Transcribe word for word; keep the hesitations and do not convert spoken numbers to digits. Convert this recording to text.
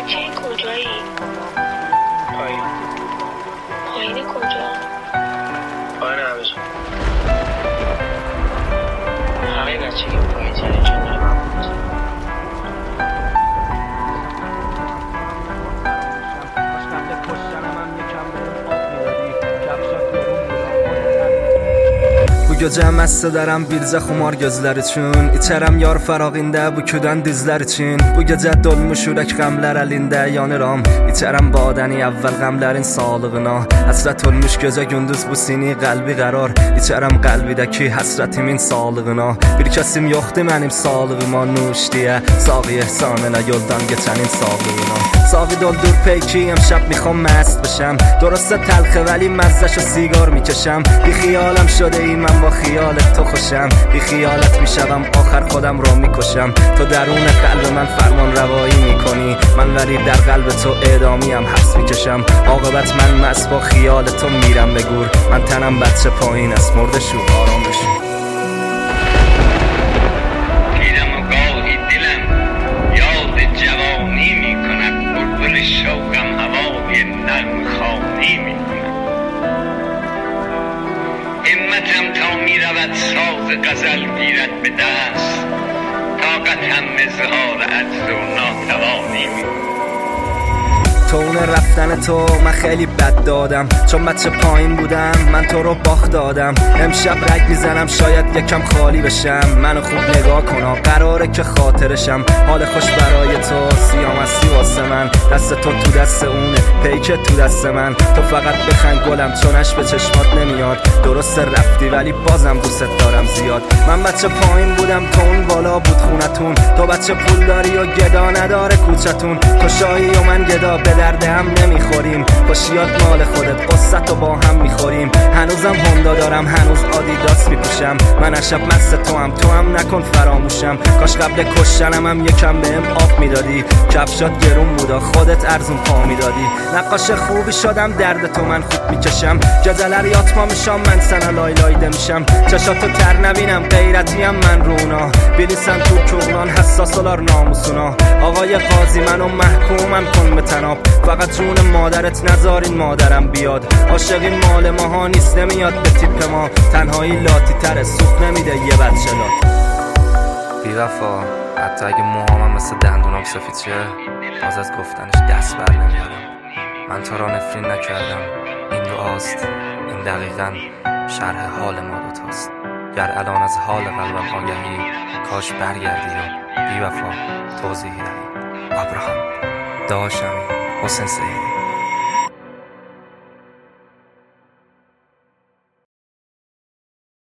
بچه کجایی؟ پایین. پایین کجا؟ پایین همشون. همه بچه که پایین تره کنار من بود. Bu gecə məstə dərəm bircə xumar gözlər üçün İçərəm yar fərağində bu küdən dizlər üçün Bu gecə dolmuş ürək qəmlər əlində yanıram İçərəm badəni əvvəl qəmlərin sağlığına Həsrət olmuş gecə gündüz bu sini qəlbi qərar İçərəm qəlbidəki həsrətimin sağlığına Bir kəsim yoxdur mənim sağlığıma nuş deyə Sağı ehsan elə yoldan geçənin sağlığına Sağı doldur peyki امشب میخوام مست بشم درسته تلخه ولی مزهشو سیگار میکشم بی خیالم شده ای من با خیالت تو خوشم بی خیالت میشوم آخر خودم رو میکشم تو درون قلب من فرمان روایی میکنی من ولی در قلب تو اعدامیم حبس میکشم عاقبت من مست با خیال تو میرم به گور من تنم بچه پایین است مرده شو آرام بشو شوقم هوای نرم خانی می کند همتم تا می رود ساز غزل گیرد به دست طاقتم اظهار عجز و ناتوانی می کند تو اون رفتن تو من خیلی بد دادم چون بچه پایین بودم من تو رو باخت دادم امشب رگ میزنم شاید یکم خالی بشم منو خوب نگاه کن قراره که خاطرشم حال خوش برای تو سیام هستی واسه من دست تو تو دست اونه پیکت تو دست من تو فقط بخند گلم چونش به چشمات نمیاد درست رفتی ولی بازم دوست دارم زیاد من بچه پایین بودم تو اون بالا بود خونتون تو بچه پول داری و گدا نداره کوچتون تو شاهی و من گدا به درد هم نمیخوریم خوشیات مال خودت قصت و با هم میخوریم هنوزم هوندا دارم هنوز آدیداس میپوشم من اشب مست تو هم تو هم نکن فراموشم کاش قبل کشتنم هم یکم بهم آب میدادی کفشات گرون بودا خودت ارزون پا میدادی نقاش خوبی شدم درد تو من خوب میکشم جزلر یاتما میشم من سنا لای لایده میشم چشاتو تر نبینم غیرتیم من رونا بلیسن تو کورنان حساسولار ناموسونا آقای قاضی منو محکومم کن به تناب فقط جون مادرت نذارین مادرم بیاد عاشقی مال ماها نیست نمیاد به تیپ ما تنهایی لاتی تره سوخ نمیده یه بچه لات بی وفا حتی اگه موهامم مثل دندونام سفید شه باز از گفتنش دست بر نمیارم من تو را نفرین نکردم این دعاست این دقیقاً شرح حال ما دوتاست گر الان از حال قلبم آگهی کاش برگردی و بی وفا توضیحی دهی ابراهام داشمی حسین سیدی